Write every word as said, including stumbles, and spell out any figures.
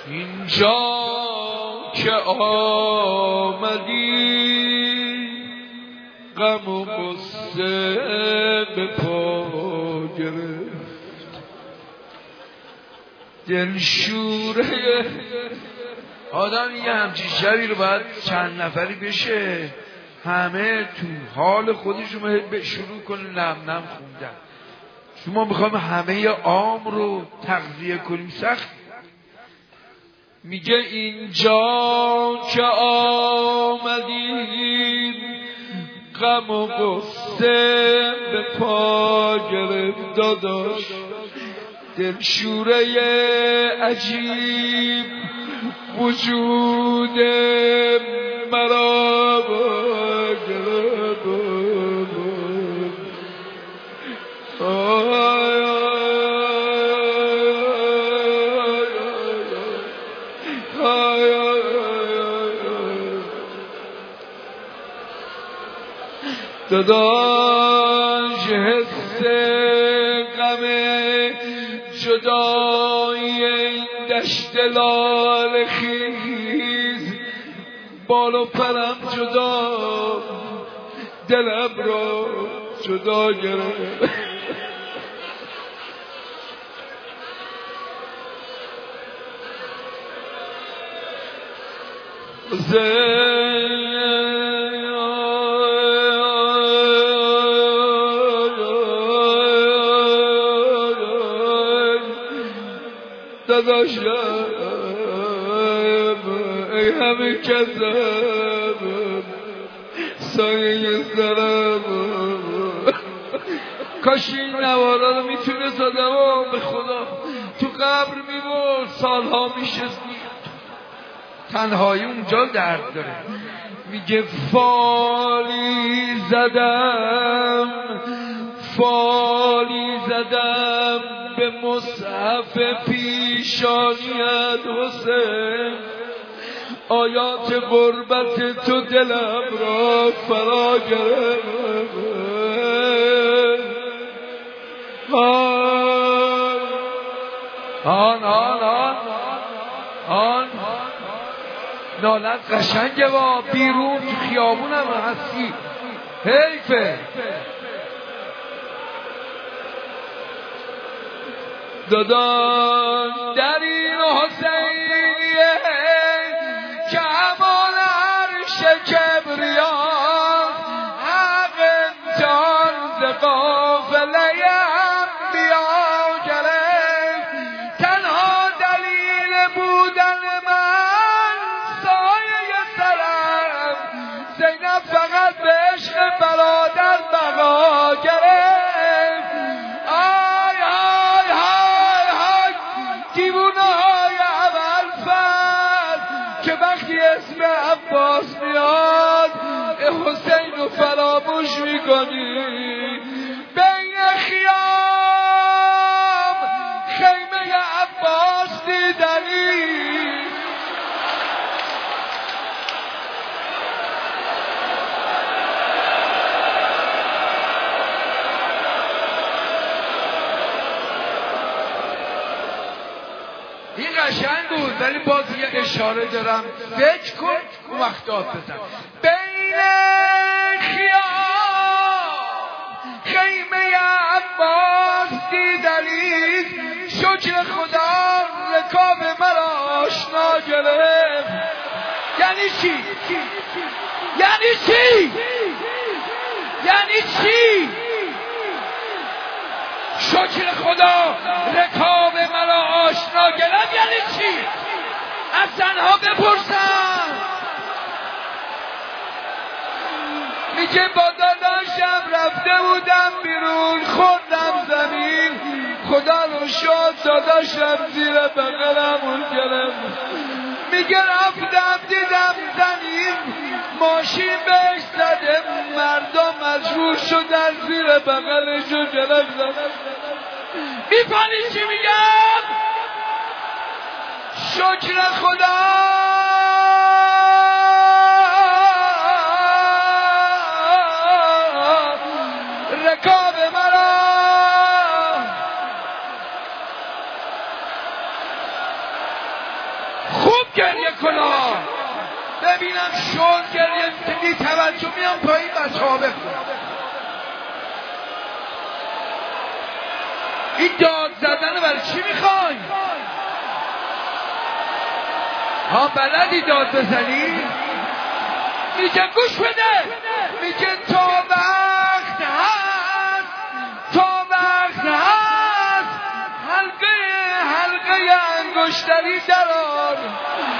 اینجا که آمدی غم و غصه به پا گرفت، دلشوره آدم یه همچین شبی رو باید چند نفری بشه همه تو حال خودشون به شروع کنه نم نم خوندن. شما میخوایم همه عام رو تغذیه کنیم سخت. میگه اینجا که آمدید غم و غصه به پا گرفت داداش، دلشوره عجیب وجود مرا گرفت. داداش حس غم جدایی این دشت لال خیز بال و پرم جدا دلم را جدا گرفت. داداشم ای همه کذب سایه سرم، کاش این نوارا رو میتونه زدم به خدا تو قبر میبرد سالها میشست. تنهایی اونجا درد داره. میگه فالی زدم فالی زدم به مصحف پیشانیت حسین، آیات غربت تو دلم را فرا گرفت. آن آن آن آن نالت قشنگه با بیرون تو خیابون هم هستی حیفه. دادان در این حسینیه که امان عرش کبریا حق انجان ز قافله انبیا گرفت. تنها دلیل بودن من سایه سرم زینب فقط به عشق برادر بقا گرفت. اسم عباس میاد حسین رو فراموش میکنی. بین خیام خیمه عباس دیدنی، این قشنگ بود ولی باز یه اشاره دارم فکر کن اون وقت داد بزن. بین خیام خیمه عباس دیدنی، شکر خدا رکاب مرا آشنا گرفت. یعنی چی؟ یعنی چی؟ یعنی چی؟ شکر خدا رکاب مرا آشنا گرفت یعنی چی؟ از زنها بپرسم. میگه با داداشم رفته بودم بیرون خوردم زمین، خدا رو شد داداشم زیر بغلمون گرفت. میگه رفتم دیدم زمین ماشین بهش زده، مردم مجبور شدن زیر بغلشو گرفتن. میفهمی چی میگم؟ شکر خدا رکاب مرا کلاه ببینم شون گریم که بی توجه میام پایین بچه ها بخونم. این داد زدن برای چی میخوای؟ ها بلدی داد بزنی؟ میگه گوش بده، میگه تا وقت هست، تا وقت هست حلقه حلقه انگشتری درار